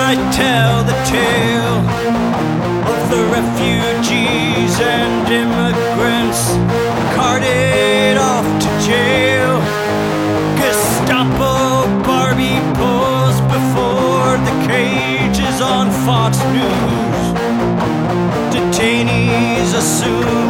I tell the tale of the refugees and immigrants carted off to jail. Gestapo Barbie pose before the cages on Fox News. Detainees assume